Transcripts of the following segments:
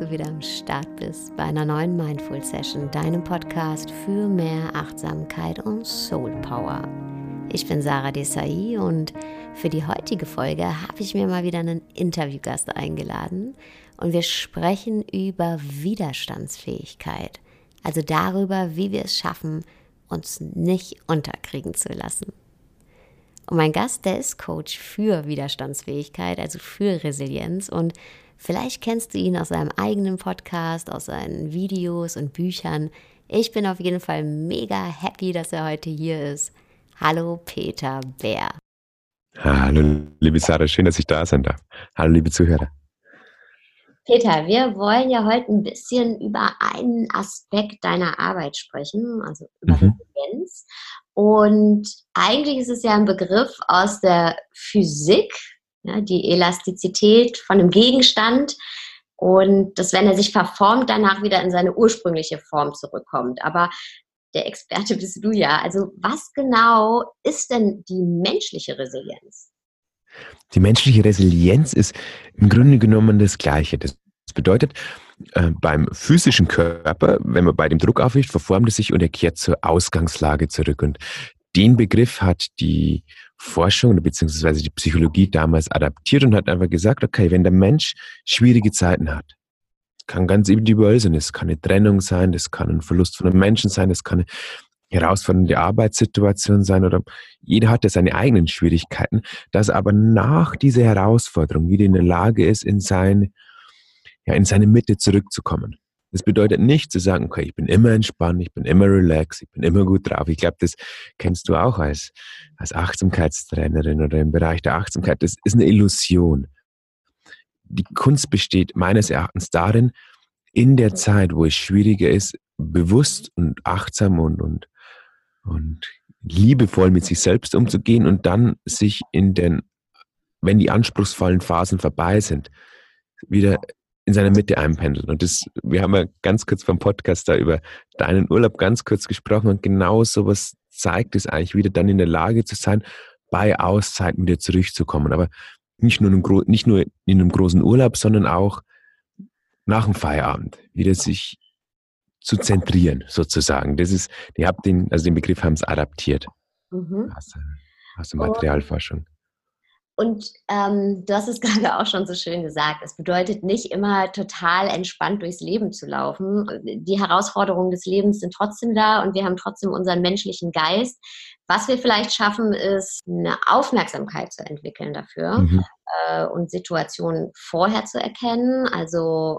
du wieder am Start bist bei einer neuen Mindful Session, deinem Podcast für mehr Achtsamkeit und Soul Power. Ich bin Sarah Desai und für die heutige Folge habe ich mir mal wieder einen Interviewgast eingeladen und wir sprechen über Widerstandsfähigkeit, also darüber, wie wir es schaffen, uns nicht unterkriegen zu lassen. Und mein Gast, der ist Coach für Widerstandsfähigkeit, also für Resilienz, und vielleicht kennst du ihn aus seinem eigenen Podcast, aus seinen Videos und Büchern. Ich bin auf jeden Fall mega happy, dass er heute hier ist. Hallo Peter Bär. Hallo liebe Sarah, schön, dass ich da sein darf. Hallo liebe Zuhörer. Peter, wir wollen ja heute ein bisschen über einen Aspekt deiner Arbeit sprechen, also über Resilienz. Und eigentlich ist es ja ein Begriff aus der Physik, ja, die Elastizität von einem Gegenstand und dass, wenn er sich verformt, danach wieder in seine ursprüngliche Form zurückkommt. Aber der Experte bist du ja. Also was genau ist denn die menschliche Resilienz? Die menschliche Resilienz ist im Grunde genommen das Gleiche. Das bedeutet, beim physischen Körper, wenn man bei dem Druck aufrichtet, verformt es sich und er kehrt zur Ausgangslage zurück. Und den Begriff hat die Forschung bzw. die Psychologie damals adaptiert und hat einfach gesagt, okay, wenn der Mensch schwierige Zeiten hat, kann ganz individuell sein, es kann eine Trennung sein, das kann ein Verlust von einem Menschen sein, das kann eine herausfordernde Arbeitssituation sein oder jeder hat ja seine eigenen Schwierigkeiten, dass aber nach dieser Herausforderung wieder in der Lage ist, in seine Mitte zurückzukommen. Das bedeutet nicht zu sagen, okay, ich bin immer entspannt, ich bin immer relaxed, ich bin immer gut drauf. Ich glaube, das kennst du auch als Achtsamkeitstrainerin oder im Bereich der Achtsamkeit. Das ist eine Illusion. Die Kunst besteht meines Erachtens darin, in der Zeit, wo es schwieriger ist, bewusst und achtsam und liebevoll mit sich selbst umzugehen und dann sich wenn die anspruchsvollen Phasen vorbei sind, wieder in seiner Mitte einpendeln. Und wir haben ja ganz kurz vom Podcast da über deinen Urlaub ganz kurz gesprochen und genau sowas zeigt es eigentlich, wieder dann in der Lage zu sein, bei Auszeiten wieder zurückzukommen. Aber nicht nur in einem großen Urlaub, sondern auch nach dem Feierabend wieder sich zu zentrieren, sozusagen. Den Begriff haben sie adaptiert aus der Materialforschung. Und du hast es gerade auch schon so schön gesagt, es bedeutet nicht immer total entspannt durchs Leben zu laufen. Die Herausforderungen des Lebens sind trotzdem da und wir haben trotzdem unseren menschlichen Geist. Was wir vielleicht schaffen, ist eine Aufmerksamkeit zu entwickeln dafür und Situationen vorher zu erkennen, also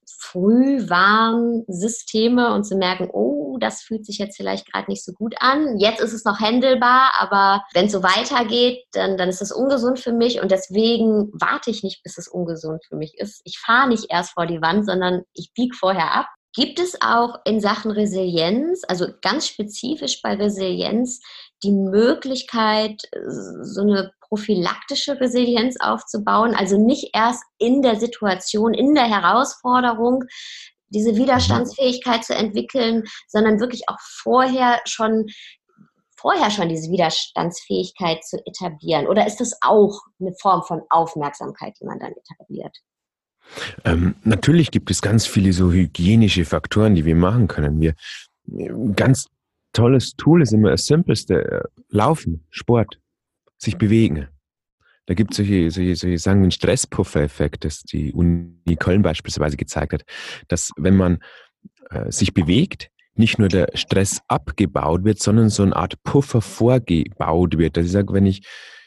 Frühwarnsysteme und zu merken, oh, das fühlt sich jetzt vielleicht gerade nicht so gut an. Jetzt ist es noch händelbar, aber wenn es so weitergeht, dann ist es ungesund für mich und deswegen warte ich nicht, bis es ungesund für mich ist. Ich fahre nicht erst vor die Wand, sondern ich biege vorher ab. Gibt es auch in Sachen Resilienz, also ganz spezifisch bei Resilienz, die Möglichkeit, so eine prophylaktische Resilienz aufzubauen, also nicht erst in der Situation, in der Herausforderung diese Widerstandsfähigkeit zu entwickeln, sondern wirklich auch vorher schon diese Widerstandsfähigkeit zu etablieren? Oder ist das auch eine Form von Aufmerksamkeit, die man dann etabliert? Natürlich gibt es ganz viele so hygienische Faktoren, die wir machen können. Ganz tolles Tool ist immer das Simpelste. Laufen, Sport, sich bewegen. Da gibt es solche sagen wir, Stresspuffer-Effekt, das die Uni Köln beispielsweise gezeigt hat, dass wenn man sich bewegt, nicht nur der Stress abgebaut wird, sondern so eine Art Puffer vorgebaut wird. Dass ich sage, wenn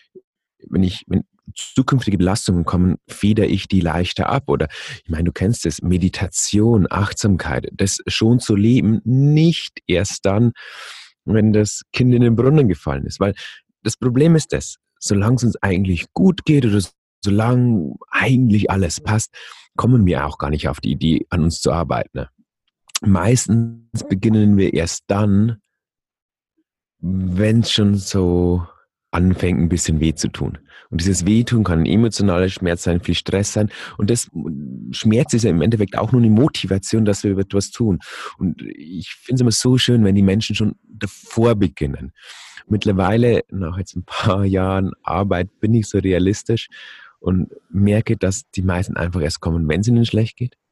zukünftige Belastungen kommen, federe ich die leichter ab. Oder, ich meine, du kennst es, Meditation, Achtsamkeit, das schon zu leben, nicht erst dann, wenn das Kind in den Brunnen gefallen ist. Weil das Problem ist solange es uns eigentlich gut geht oder solange eigentlich alles passt, kommen wir auch gar nicht auf die Idee, an uns zu arbeiten. Meistens beginnen wir erst dann, wenn es schon so anfängt, ein bisschen weh zu tun. Und dieses Wehtun kann ein emotionaler Schmerz sein, viel Stress sein. Und Schmerz ist ja im Endeffekt auch nur eine Motivation, dass wir etwas tun. Und ich finde es immer so schön, wenn die Menschen schon davor beginnen. Mittlerweile, nach jetzt ein paar Jahren Arbeit, bin ich so realistisch und merke, dass die meisten einfach erst kommen, wenn es ihnen schlecht geht.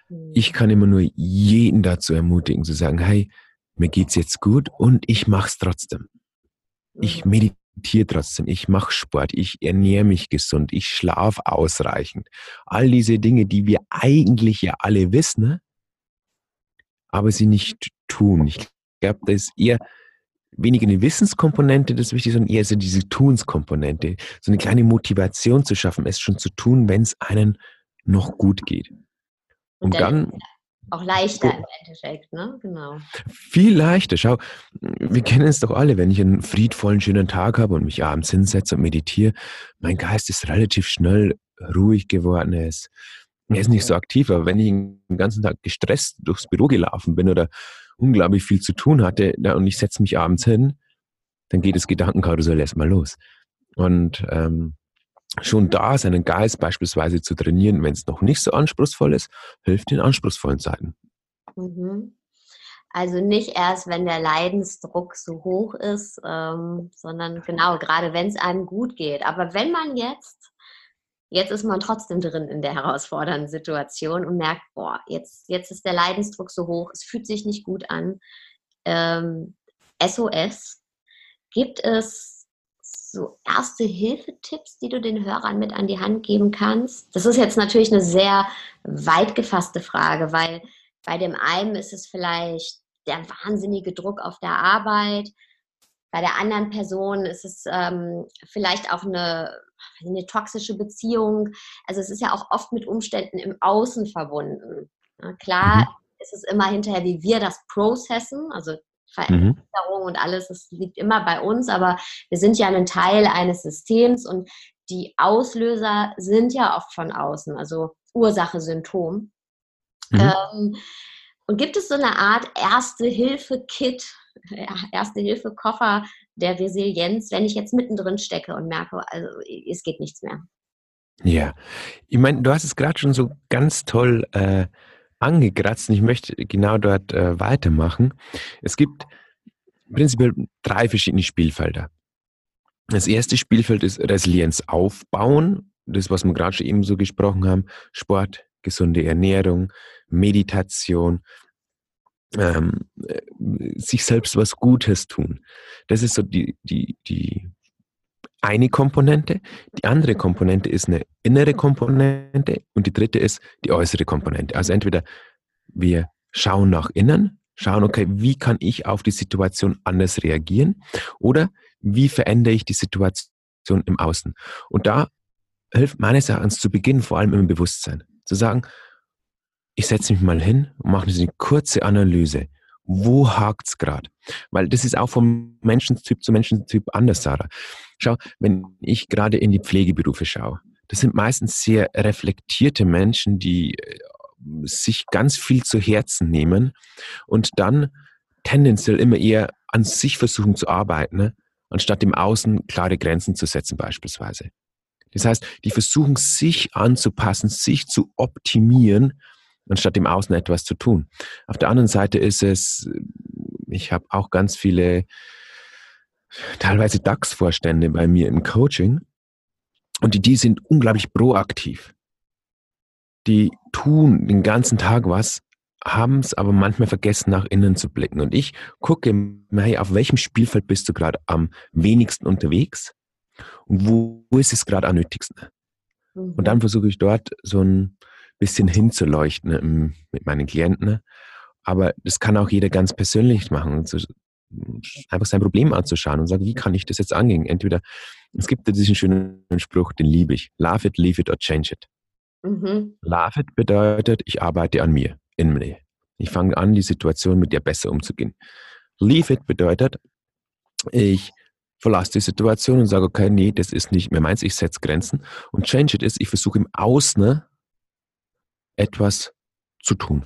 Ich kann immer nur jeden dazu ermutigen, zu sagen, hey, mir geht's jetzt gut und ich mach's trotzdem. Ich meditiere trotzdem, ich mache Sport, ich ernähre mich gesund, ich schlafe ausreichend. All diese Dinge, die wir eigentlich ja alle wissen, ne? Aber sie nicht tun. Ich glaube, da ist eher weniger eine Wissenskomponente das Wichtige, sondern eher so diese Tunskomponente. So eine kleine Motivation zu schaffen, es schon zu tun, wenn es einem noch gut geht. Und Um dann ist dann es auch leichter im Endeffekt, ne? Genau. viel leichter. Schau, wir kennen es doch alle, wenn ich einen friedvollen, schönen Tag habe und mich abends hinsetze und meditiere, mein Geist ist relativ schnell ruhig geworden. Er ist nicht so aktiv, aber wenn ich den ganzen Tag gestresst durchs Büro gelaufen bin oder unglaublich viel zu tun hatte und ich setze mich abends hin, dann geht das Gedankenkarussell erstmal los. Und schon da seinen Geist beispielsweise zu trainieren, wenn es noch nicht so anspruchsvoll ist, hilft in anspruchsvollen Zeiten. Mhm. Also nicht erst, wenn der Leidensdruck so hoch ist, sondern genau, gerade wenn es einem gut geht. Aber wenn man jetzt ist man trotzdem drin in der herausfordernden Situation und merkt, boah, jetzt ist der Leidensdruck so hoch, es fühlt sich nicht gut an. SOS, gibt es so Erste-Hilfe-Tipps, die du den Hörern mit an die Hand geben kannst? Das ist jetzt natürlich eine sehr weit gefasste Frage, weil bei dem einen ist es vielleicht der wahnsinnige Druck auf der Arbeit, bei der anderen Person ist es vielleicht auch eine toxische Beziehung. Also es ist ja auch oft mit Umständen im Außen verbunden. Ja, klar ist es immer hinterher, wie wir das processen, also Veränderung und alles, das liegt immer bei uns, aber wir sind ja ein Teil eines Systems und die Auslöser sind ja oft von außen, also Ursache, Symptom. Und gibt es so eine Art Erste-Hilfe-Kit, Erste-Hilfe-Koffer der Resilienz, wenn ich jetzt mittendrin stecke und merke, also es geht nichts mehr? Ja, ich meine, du hast es gerade schon so ganz toll angekratzt und ich möchte genau dort weitermachen. Es gibt prinzipiell 3 verschiedene Spielfelder. Das erste Spielfeld ist Resilienz aufbauen, das, was wir gerade schon eben so gesprochen haben, Sport, gesunde Ernährung, Meditation, sich selbst was Gutes tun. Das ist so die eine Komponente. Die andere Komponente ist eine innere Komponente und die dritte ist die äußere Komponente. Also entweder wir schauen nach innen, schauen, okay, wie kann ich auf die Situation anders reagieren oder wie verändere ich die Situation im Außen. Und da hilft meines Erachtens zu Beginn vor allem im Bewusstsein. Zu sagen, ich setze mich mal hin und mache eine kurze Analyse. Wo hakt's gerade? Weil das ist auch vom Menschentyp zu Menschentyp anders, Sarah. Schau, wenn ich gerade in die Pflegeberufe schaue, das sind meistens sehr reflektierte Menschen, die sich ganz viel zu Herzen nehmen und dann tendenziell immer eher an sich versuchen zu arbeiten, ne? Anstatt im Außen klare Grenzen zu setzen beispielsweise. Das heißt, die versuchen sich anzupassen, sich zu optimieren, anstatt im Außen etwas zu tun. Auf der anderen Seite ist es, ich habe auch ganz viele, teilweise DAX-Vorstände bei mir im Coaching und die sind unglaublich proaktiv. Die tun den ganzen Tag was, haben es aber manchmal vergessen, nach innen zu blicken. Und ich gucke, hey, auf welchem Spielfeld bist du gerade am wenigsten unterwegs und wo ist es gerade am nötigsten? Und dann versuche ich dort so ein bisschen hinzuleuchten mit meinen Klienten. Aber das kann auch jeder ganz persönlich machen. Einfach sein Problem anzuschauen und sagen, wie kann ich das jetzt angehen? Entweder, es gibt ja diesen schönen Spruch, den liebe ich. Love it, leave it or change it. Love it bedeutet, ich arbeite an mir, in mir. Ich fange an, die Situation mit dir besser umzugehen. Leave it bedeutet, ich verlasse die Situation und sage, okay, nee, das ist nicht mehr meins, ich setze Grenzen. Und change it ist, ich versuche im Außen etwas zu tun.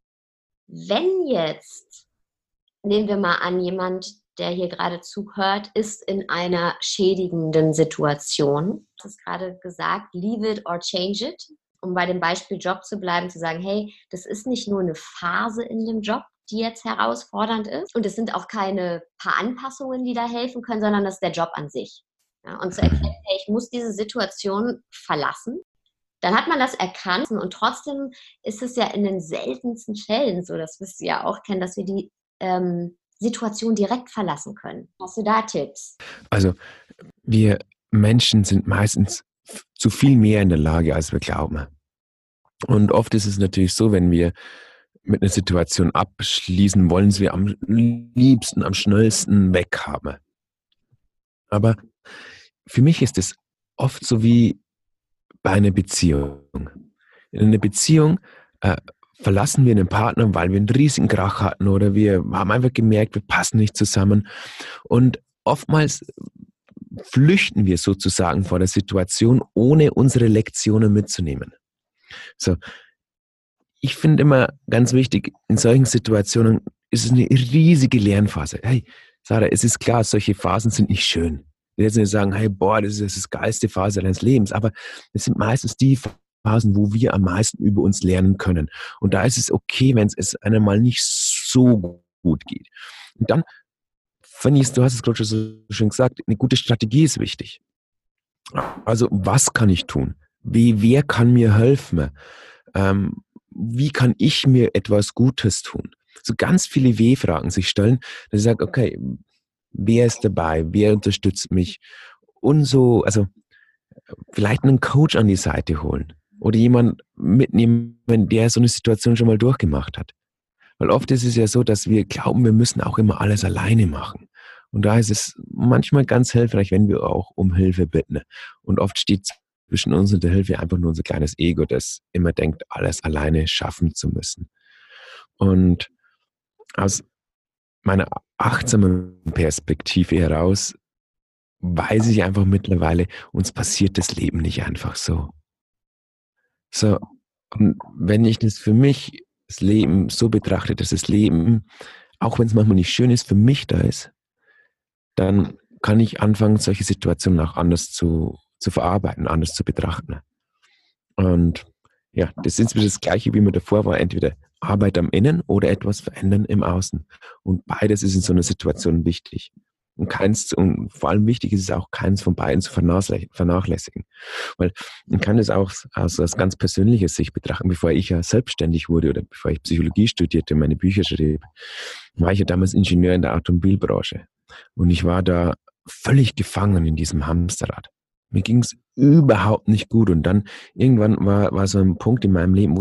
Wenn jetzt, nehmen wir mal an, jemand, der hier gerade zuhört, ist in einer schädigenden Situation. Du hast gerade gesagt, leave it or change it. Um bei dem Beispiel Job zu bleiben, zu sagen, hey, das ist nicht nur eine Phase in dem Job, die jetzt herausfordernd ist. Und es sind auch keine paar Anpassungen, die da helfen können, sondern das ist der Job an sich. Ja, und zu erkennen, hey, ich muss diese Situation verlassen. dann hat man das erkannt und trotzdem ist es ja in den seltensten Fällen so, das wirst du ja auch kennen, dass wir die Situation direkt verlassen können. Hast du da Tipps? Also wir Menschen sind meistens zu viel mehr in der Lage, als wir glauben. Und oft ist es natürlich so, wenn wir mit einer Situation abschließen, wollen sie wir am liebsten, am schnellsten weghaben. Aber für mich ist es oft so wie bei einer Beziehung. In einer Beziehung verlassen wir einen Partner, weil wir einen riesigen Krach hatten oder wir haben einfach gemerkt, wir passen nicht zusammen. Und oftmals flüchten wir sozusagen vor der Situation, ohne unsere Lektionen mitzunehmen. So, ich finde immer ganz wichtig, in solchen Situationen ist es eine riesige Lernphase. Hey, Sarah, es ist klar, solche Phasen sind nicht schön. Ich will jetzt nicht sagen, hey, boah, das ist die geilste Phase deines Lebens, aber es sind meistens die Phasen, wo wir am meisten über uns lernen können. Und da ist es okay, wenn es einem mal nicht so gut geht. Und dann, finde ich, du hast es gerade schon so schön gesagt, eine gute Strategie ist wichtig. Also, was kann ich tun? Wer kann mir helfen? Wie kann ich mir etwas Gutes tun? So ganz viele W-Fragen sich stellen, dass ich sage, okay, wer ist dabei? Wer unterstützt mich? Und so, also vielleicht einen Coach an die Seite holen oder jemand mitnehmen, der so eine Situation schon mal durchgemacht hat. Weil oft ist es ja so, dass wir glauben, wir müssen auch immer alles alleine machen. Und da ist es manchmal ganz hilfreich, wenn wir auch um Hilfe bitten. Und oft steht zwischen uns und der Hilfe einfach nur unser kleines Ego, das immer denkt, alles alleine schaffen zu müssen. Und aus meiner achtsamen Perspektive heraus weiß ich einfach mittlerweile, uns passiert das Leben nicht einfach so. So, und wenn ich das für mich, das Leben so betrachte, dass das Leben, auch wenn es manchmal nicht schön ist, für mich da ist, dann kann ich anfangen, solche Situationen auch anders zu verarbeiten, anders zu betrachten. Und ja, das ist das Gleiche, wie mir davor war, entweder Arbeit am Innen oder etwas verändern im Außen. Und beides ist in so einer Situation wichtig. Und vor allem wichtig ist es auch, keins von beiden zu vernachlässigen. Weil man kann das auch aus ganz persönlicher Sicht betrachten. Bevor ich ja selbstständig wurde oder bevor ich Psychologie studierte und meine Bücher schrieb, war ich ja damals Ingenieur in der Automobilbranche. Und ich war da völlig gefangen in diesem Hamsterrad. Mir ging es überhaupt nicht gut. Und dann irgendwann war so ein Punkt in meinem Leben, wo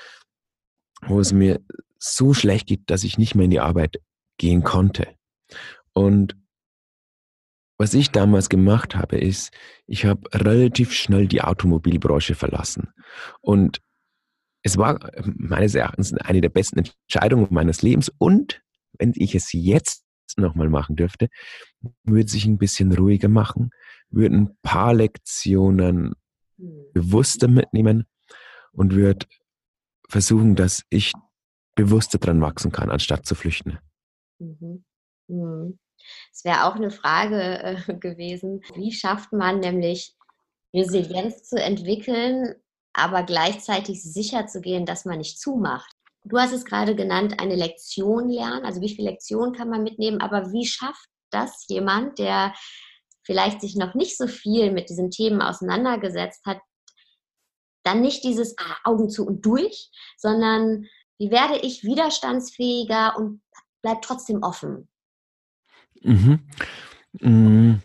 es mir so schlecht geht, dass ich nicht mehr in die Arbeit gehen konnte. Und was ich damals gemacht habe, ist, ich habe relativ schnell die Automobilbranche verlassen. Und es war meines Erachtens eine der besten Entscheidungen meines Lebens. Und wenn ich es jetzt nochmal machen dürfte, würde ich ein bisschen ruhiger machen, würde ein paar Lektionen bewusster mitnehmen und würde versuchen, dass ich bewusster dran wachsen kann, anstatt zu flüchten. Mhm. Mhm. Es wäre auch eine Frage gewesen, wie schafft man nämlich Resilienz zu entwickeln, aber gleichzeitig sicher zu gehen, dass man nicht zumacht. Du hast es gerade genannt, eine Lektion lernen. Also wie viele Lektionen kann man mitnehmen, aber wie schafft das jemand, der vielleicht sich noch nicht so viel mit diesen Themen auseinandergesetzt hat, dann nicht dieses Augen zu und durch, sondern wie werde ich widerstandsfähiger und bleib trotzdem offen? Mhm.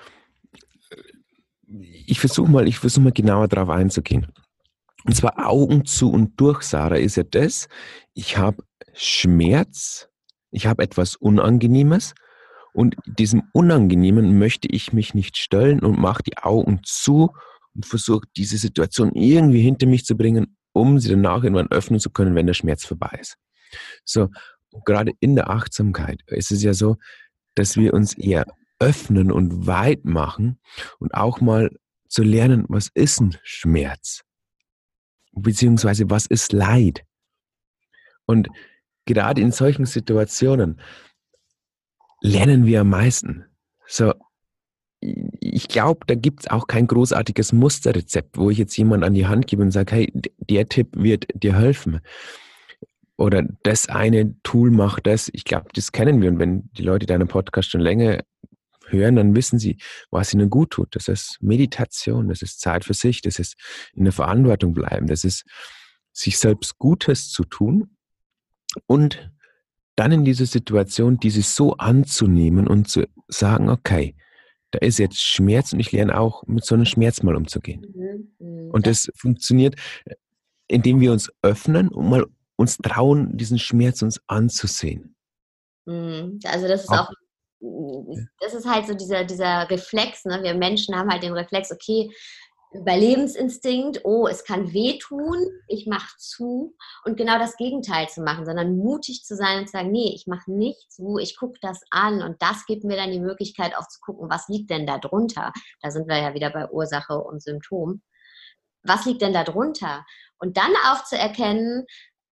Ich versuche mal genauer darauf einzugehen. Und zwar Augen zu und durch, Sarah, ist ja das, ich habe Schmerz, ich habe etwas Unangenehmes und diesem Unangenehmen möchte ich mich nicht stellen und mache die Augen zu und versuche diese Situation irgendwie hinter mich zu bringen, um sie danach irgendwann öffnen zu können, wenn der Schmerz vorbei ist. So, gerade in der Achtsamkeit ist es ja so, dass wir uns eher öffnen und weit machen und auch mal zu lernen, was ist ein Schmerz? Beziehungsweise was ist Leid? Und gerade in solchen Situationen lernen wir am meisten. So, ich glaube, da gibt es auch kein großartiges Musterrezept, wo ich jetzt jemand an die Hand gebe und sage, hey, der Tipp wird dir helfen. Oder das eine Tool macht das. Ich glaube, das kennen wir. Und wenn die Leute deinen Podcast schon länger hören, dann wissen sie, was ihnen gut tut. Das ist Meditation, das ist Zeit für sich, das ist in der Verantwortung bleiben, das ist sich selbst Gutes zu tun und dann in dieser Situation dieses so anzunehmen und zu sagen, okay, da ist jetzt Schmerz und ich lerne auch mit so einem Schmerz mal umzugehen. Und das funktioniert, indem wir uns öffnen und mal uns trauen, diesen Schmerz uns anzusehen. Also das ist auch, das ist halt so dieser Reflex, ne? Wir Menschen haben halt den Reflex, okay, Überlebensinstinkt, oh, es kann wehtun, ich mache zu, und genau das Gegenteil zu machen, sondern mutig zu sein und zu sagen, nee, ich mache nicht zu, ich gucke das an, und das gibt mir dann die Möglichkeit auch zu gucken, was liegt denn da drunter? Da sind wir ja wieder bei Ursache und Symptom. Was liegt denn da drunter? Und dann auch zu erkennen,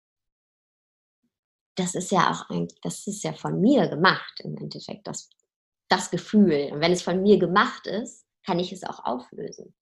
das ist ja von mir gemacht im Endeffekt, das Gefühl. Und wenn es von mir gemacht ist, kann ich es auch auflösen.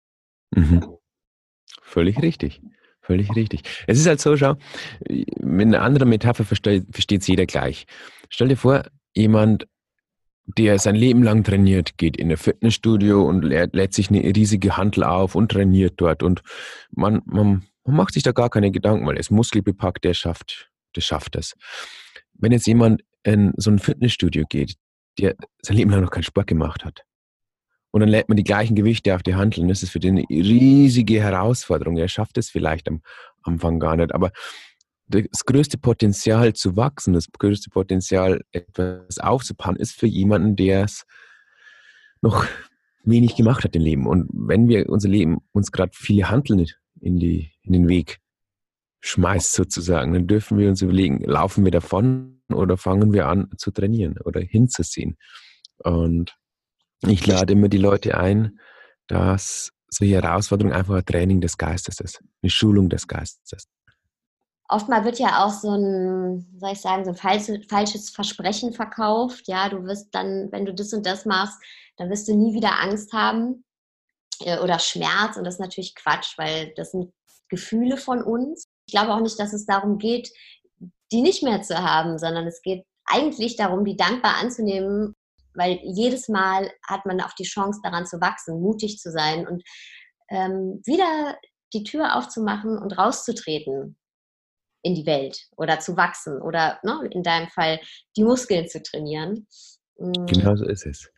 Völlig richtig. Völlig richtig. Es ist halt so, schau, mit einer anderen Metapher versteht es jeder gleich. Stell dir vor, jemand, der sein Leben lang trainiert, geht in ein Fitnessstudio und lädt sich eine riesige Hantel auf und trainiert dort. Und man macht sich da gar keine Gedanken, weil er ist muskelbepackt, der schafft das. Wenn jetzt jemand in so ein Fitnessstudio geht, der sein Leben lang noch keinen Sport gemacht hat, und dann lädt man die gleichen Gewichte auf die Hantel, und das ist für den eine riesige Herausforderung. Er schafft es vielleicht am Anfang gar nicht, aber das größte Potenzial zu wachsen, das größte Potenzial, etwas aufzubauen, ist für jemanden, der es noch wenig gemacht hat im Leben. Und wenn wir unser Leben uns gerade viele Hanteln in den Weg schmeißt sozusagen, dann dürfen wir uns überlegen, laufen wir davon oder fangen wir an zu trainieren oder hinzusehen. Und ich lade immer die Leute ein, dass solche Herausforderungen einfach ein Training des Geistes ist, eine Schulung des Geistes. Oftmal wird ja auch so ein falsches Versprechen verkauft. Ja, du wirst dann, wenn du das und das machst, dann wirst du nie wieder Angst haben oder Schmerz. Und das ist natürlich Quatsch, weil das sind Gefühle von uns. Ich glaube auch nicht, dass es darum geht, die nicht mehr zu haben, sondern es geht eigentlich darum, die dankbar anzunehmen, weil jedes Mal hat man auch die Chance, daran zu wachsen, mutig zu sein und wieder die Tür aufzumachen und rauszutreten in die Welt oder zu wachsen oder in deinem Fall die Muskeln zu trainieren. Genau so ist es.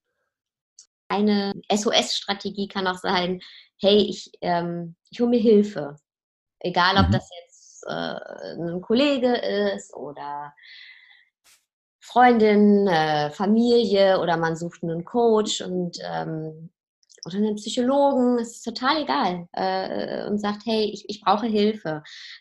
Eine SOS-Strategie kann auch sein, hey, ich hole mir Hilfe. Egal, ob das jetzt ein Kollege ist oder Freundin, Familie, oder man sucht einen Coach oder einen Psychologen, es ist total egal, und sagt, hey, ich brauche Hilfe.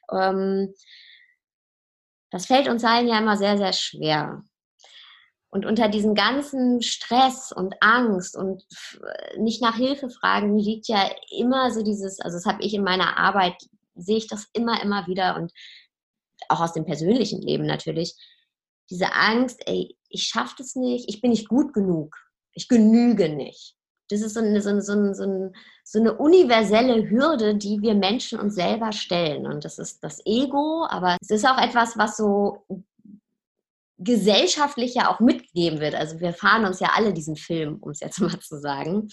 Das fällt uns allen ja immer sehr, sehr schwer. Und unter diesem ganzen Stress und Angst und nicht nach Hilfe fragen, liegt ja immer so dieses, also das habe ich in meiner Arbeit, sehe ich das immer wieder, und auch aus dem persönlichen Leben natürlich, diese Angst, ey, ich schaffe das nicht, ich bin nicht gut genug, ich genüge nicht. Das ist so eine universelle Hürde, die wir Menschen uns selber stellen. Und das ist das Ego, aber es ist auch etwas, was so gesellschaftlich ja auch mitgegeben wird. Also wir fahren uns ja alle diesen Film, um es jetzt mal zu sagen.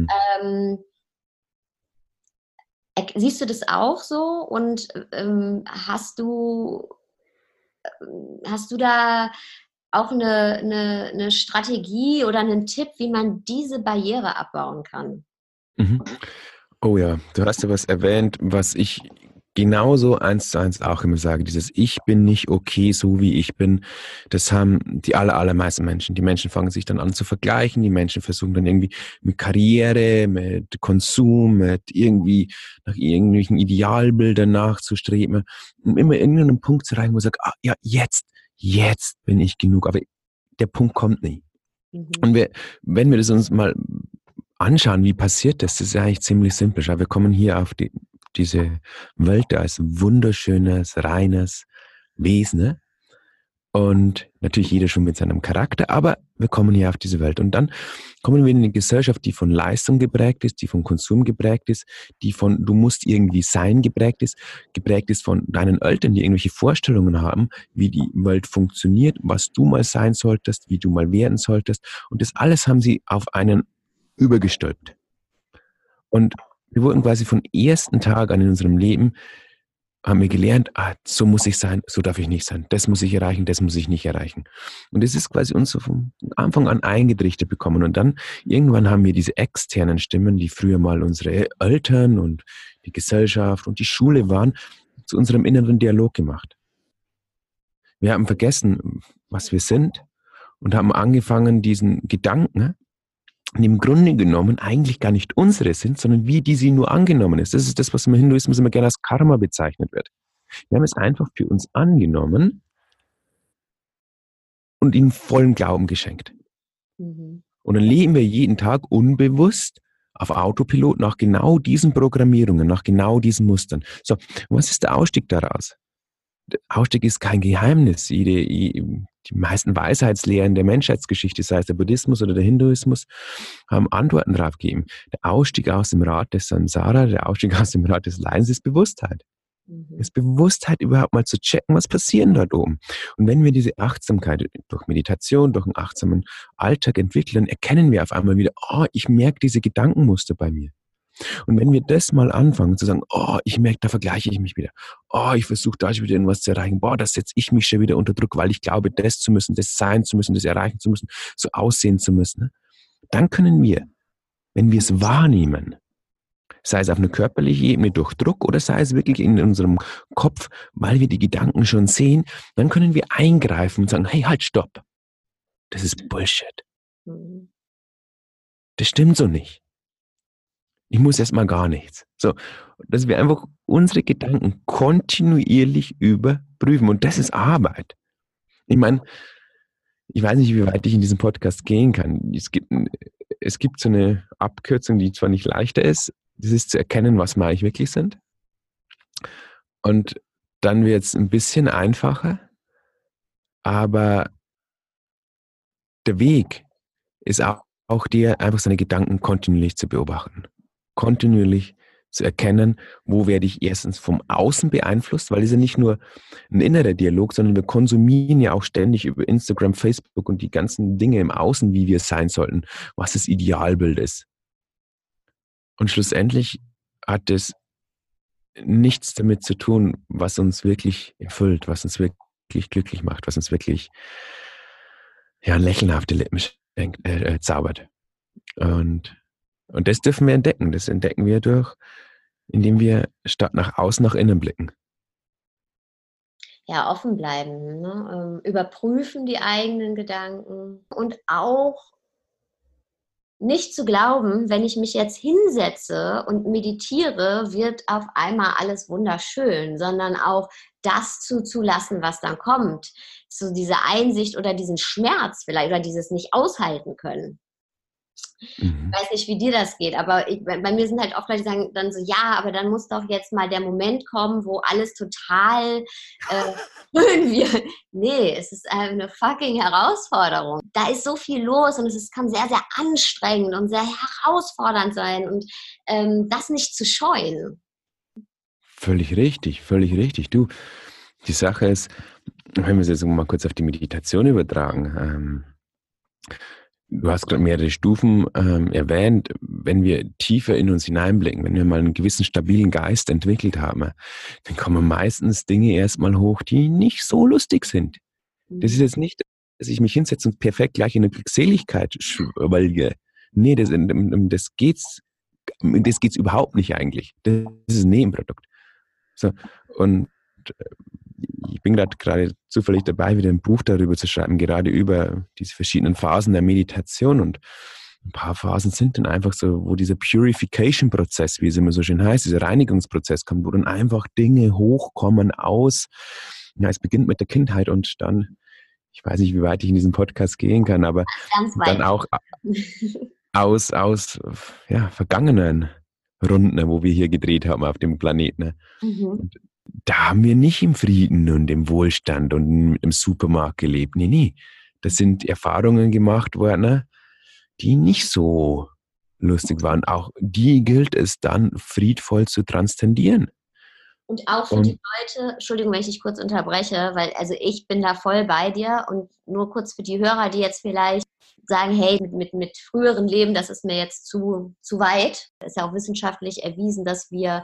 Siehst du das auch so? Und hast du da auch eine Strategie oder einen Tipp, wie man diese Barriere abbauen kann? Oh ja, du hast ja was erwähnt, was ich genauso 1:1 auch immer sage. Dieses Ich bin nicht okay, so wie ich bin. Das haben die allermeisten Menschen. Die Menschen fangen sich dann an zu vergleichen. Die Menschen versuchen dann irgendwie mit Karriere, mit Konsum, mit irgendwie nach irgendwelchen Idealbildern nachzustreben, um immer in irgendeinen Punkt zu erreichen, wo ich sage, ja, jetzt bin ich genug. Aber der Punkt kommt nie. Und wenn wir das uns mal anschauen, wie passiert das? Das ist ja eigentlich ziemlich simpel. Wir kommen hier auf diese Welt als wunderschönes, reines Wesen. Und natürlich jeder schon mit seinem Charakter, aber wir kommen hier auf diese Welt. Und dann kommen wir in eine Gesellschaft, die von Leistung geprägt ist, die von Konsum geprägt ist, die von du musst irgendwie sein geprägt ist von deinen Eltern, die irgendwelche Vorstellungen haben, wie die Welt funktioniert, was du mal sein solltest, wie du mal werden solltest. Und das alles haben sie auf einen übergestülpt. Und wir wurden quasi von ersten Tag an in unserem Leben haben wir gelernt, so muss ich sein, so darf ich nicht sein. Das muss ich erreichen, das muss ich nicht erreichen. Und das ist quasi uns so von Anfang an eingetrichtert bekommen. Und dann irgendwann haben wir diese externen Stimmen, die früher mal unsere Eltern und die Gesellschaft und die Schule waren, zu unserem inneren Dialog gemacht. Wir haben vergessen, was wir sind und haben angefangen, diesen Gedanken, die im Grunde genommen eigentlich gar nicht unsere sind, sondern wie die sie nur angenommen ist. Das ist das, was im Hinduismus immer gerne als Karma bezeichnet wird. Wir haben es einfach für uns angenommen und ihnen vollen Glauben geschenkt. Mhm. Und dann leben wir jeden Tag unbewusst auf Autopilot nach genau diesen Programmierungen, nach genau diesen Mustern. So, was ist der Ausstieg daraus? Der Ausstieg ist kein Geheimnis. Die meisten Weisheitslehren der Menschheitsgeschichte, sei es der Buddhismus oder der Hinduismus, haben Antworten darauf gegeben. Der Ausstieg aus dem Rad des Samsara, der Ausstieg aus dem Rad des Leidens ist Bewusstheit. Ist Bewusstheit überhaupt mal zu checken, was passiert dort oben. Und wenn wir diese Achtsamkeit durch Meditation, durch einen achtsamen Alltag entwickeln, erkennen wir auf einmal wieder, ich merke diese Gedankenmuster bei mir. Und wenn wir das mal anfangen zu sagen, ich merke, da vergleiche ich mich wieder. Ich versuche da schon wieder irgendwas zu erreichen. Da setze ich mich schon wieder unter Druck, weil ich glaube, das zu müssen, das sein zu müssen, das erreichen zu müssen, so aussehen zu müssen. Dann können wir, wenn wir es wahrnehmen, sei es auf einer körperlichen Ebene durch Druck oder sei es wirklich in unserem Kopf, weil wir die Gedanken schon sehen, dann können wir eingreifen und sagen, hey, halt, stopp. Das ist Bullshit. Das stimmt so nicht. Ich muss erstmal gar nichts. So, dass wir einfach unsere Gedanken kontinuierlich überprüfen. Und das ist Arbeit. Ich meine, ich weiß nicht, wie weit ich in diesem Podcast gehen kann. Es gibt so eine Abkürzung, die zwar nicht leichter ist, das ist zu erkennen, was wir eigentlich wirklich sind. Und dann wird es ein bisschen einfacher, aber der Weg ist auch dir, einfach seine Gedanken kontinuierlich zu beobachten. Kontinuierlich zu erkennen, wo werde ich erstens vom Außen beeinflusst, weil es ja nicht nur ein innerer Dialog, sondern wir konsumieren ja auch ständig über Instagram, Facebook und die ganzen Dinge im Außen, wie wir sein sollten, was das Idealbild ist. Und schlussendlich hat es nichts damit zu tun, was uns wirklich erfüllt, was uns wirklich glücklich macht, was uns wirklich ein Lächeln auf die Lippen zaubert. Und das dürfen wir entdecken. Das entdecken wir indem wir statt nach außen nach innen blicken. Ja, offen bleiben, ne? Überprüfen die eigenen Gedanken und auch nicht zu glauben, wenn ich mich jetzt hinsetze und meditiere, wird auf einmal alles wunderschön, sondern auch das zuzulassen, was dann kommt. So diese Einsicht oder diesen Schmerz vielleicht oder dieses nicht aushalten können. Ich weiß nicht, wie dir das geht, aber bei mir sind halt oft Leute, die sagen dann so, ja, aber dann muss doch jetzt mal der Moment kommen, wo alles total schön wird. Nee, es ist eine fucking Herausforderung. Da ist so viel los und es kann sehr, sehr anstrengend und sehr herausfordernd sein und das nicht zu scheuen. Völlig richtig, völlig richtig. Du, die Sache ist, wenn wir es jetzt mal kurz auf die Meditation übertragen, du hast gerade mehrere Stufen erwähnt. Wenn wir tiefer in uns hineinblicken, wenn wir mal einen gewissen stabilen Geist entwickelt haben, dann kommen meistens Dinge erstmal hoch, die nicht so lustig sind. Das ist jetzt nicht, dass ich mich hinsetze und perfekt gleich in eine Glückseligkeit schwelge. Nee, das geht's überhaupt nicht eigentlich. Das ist ein Nebenprodukt. So, und ich bin gerade zufällig dabei, wieder ein Buch darüber zu schreiben, gerade über diese verschiedenen Phasen der Meditation. Und ein paar Phasen sind dann einfach so, wo dieser Purification-Prozess, wie es immer so schön heißt, dieser Reinigungsprozess kommt, wo dann einfach Dinge hochkommen es beginnt mit der Kindheit und dann, ich weiß nicht, wie weit ich in diesem Podcast gehen kann, aber dann auch aus vergangenen Runden, wo wir hier gedreht haben auf dem Planeten. Und da haben wir nicht im Frieden und im Wohlstand und im Supermarkt gelebt. Nee. Das sind Erfahrungen gemacht worden, die nicht so lustig waren. Auch die gilt es dann friedvoll zu transzendieren. Und auch für die Leute, Entschuldigung, wenn ich dich kurz unterbreche, weil also ich bin da voll bei dir und nur kurz für die Hörer, die jetzt vielleicht sagen, hey, mit früheren Leben, das ist mir jetzt zu weit. Es ist ja auch wissenschaftlich erwiesen, dass wir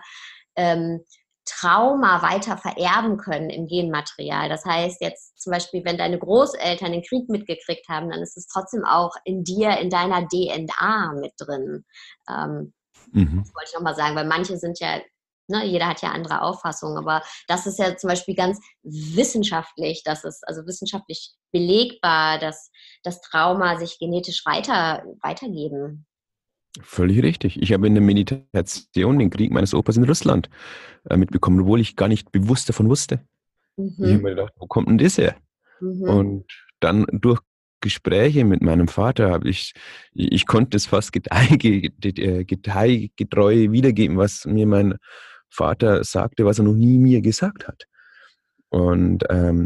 Trauma weiter vererben können im Genmaterial. Das heißt jetzt zum Beispiel, wenn deine Großeltern den Krieg mitgekriegt haben, dann ist es trotzdem auch in dir, in deiner DNA mit drin. Das wollte ich nochmal sagen, weil manche sind ja, ne, jeder hat ja andere Auffassungen, aber das ist ja zum Beispiel ganz wissenschaftlich, das ist also wissenschaftlich belegbar, dass das Trauma sich genetisch weitergeben. Völlig richtig. Ich habe in der Meditation den Krieg meines Opas in Russland mitbekommen, obwohl ich gar nicht bewusst davon wusste. Ich habe mir gedacht, wo kommt denn das her? Und dann durch Gespräche mit meinem Vater ich konnte es fast detailgetreu wiedergeben, was mir mein Vater sagte, was er noch nie mir gesagt hat. Und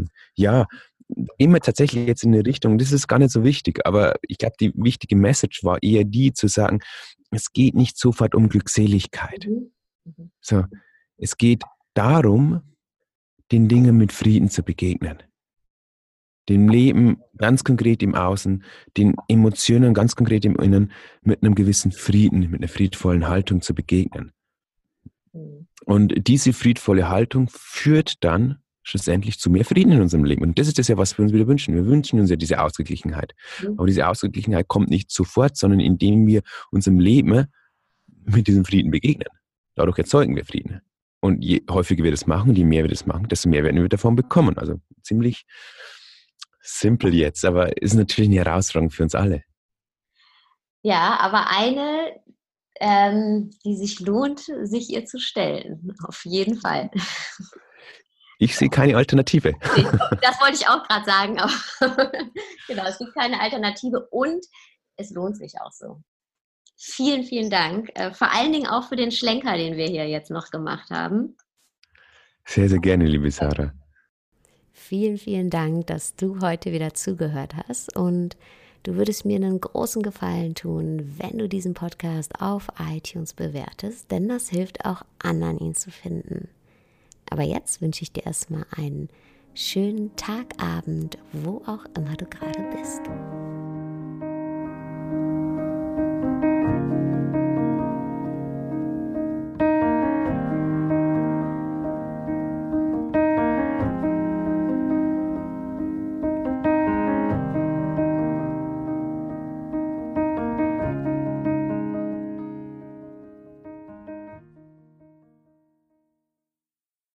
immer tatsächlich jetzt in eine Richtung, das ist gar nicht so wichtig, aber ich glaube, die wichtige Message war eher die, zu sagen, es geht nicht sofort um Glückseligkeit. So, es geht darum, den Dingen mit Frieden zu begegnen. Dem Leben ganz konkret im Außen, den Emotionen ganz konkret im Innen mit einem gewissen Frieden, mit einer friedvollen Haltung zu begegnen. Und diese friedvolle Haltung führt dann schlussendlich zu mehr Frieden in unserem Leben. Und das ist das ja, was wir uns wieder wünschen. Wir wünschen uns ja diese Ausgeglichenheit. Aber diese Ausgeglichenheit kommt nicht sofort, sondern indem wir unserem Leben mit diesem Frieden begegnen. Dadurch erzeugen wir Frieden. Und je häufiger wir das machen, je mehr wir das machen, desto mehr werden wir davon bekommen. Also ziemlich simpel jetzt, aber ist natürlich eine Herausforderung für uns alle. Ja, aber eine, die sich lohnt, sich ihr zu stellen. Auf jeden Fall. Ich sehe keine Alternative. Nee, das wollte ich auch gerade sagen. Aber genau, es gibt keine Alternative und es lohnt sich auch so. Vielen, vielen Dank. Vor allen Dingen auch für den Schlenker, den wir hier jetzt noch gemacht haben. Sehr, sehr gerne, liebe Sarah. Vielen, vielen Dank, dass du heute wieder zugehört hast und du würdest mir einen großen Gefallen tun, wenn du diesen Podcast auf iTunes bewertest, denn das hilft auch anderen, ihn zu finden. Aber jetzt wünsche ich dir erstmal einen schönen Tagabend, wo auch immer du gerade bist.